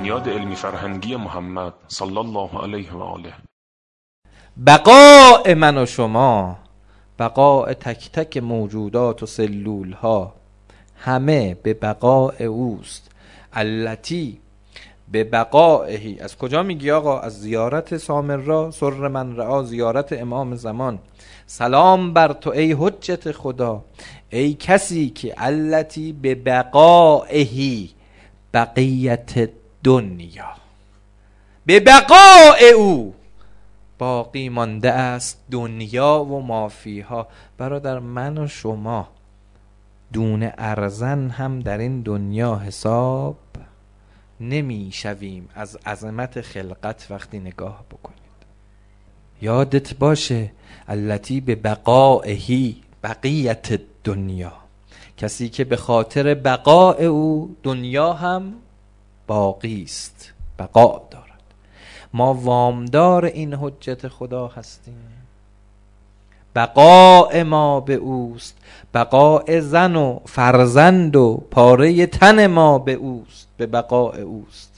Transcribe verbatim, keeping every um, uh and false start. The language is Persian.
بنیاد علمی فرهنگی محمد صلی الله علیه و آله. بقاء من و شما، بقاء تک تک موجودات و سلول ها همه به بقاء اوست. التی به بقائهی. از کجا میگی آقا؟ از زیارت سامرا. سر من رعا، زیارت امام زمان. سلام بر تو ای حجت خدا، ای کسی که التی به بقائهی، بقیت دنیا، به بقاء او باقی مانده است دنیا و مافیها. برادر من و شما دون ارزن هم در این دنیا حساب نمی شویم از عظمت خلقت وقتی نگاه بکنید. یادت باشه التی به بقائهی، بقیت دنیا، کسی که به خاطر بقاء او دنیا هم باقی است، بقا دارد. ما وامدار این حجت خدا هستیم، بقاء ما به اوست. بقاء زن و فرزند و پاره تن ما به اوست، به بقاء اوست.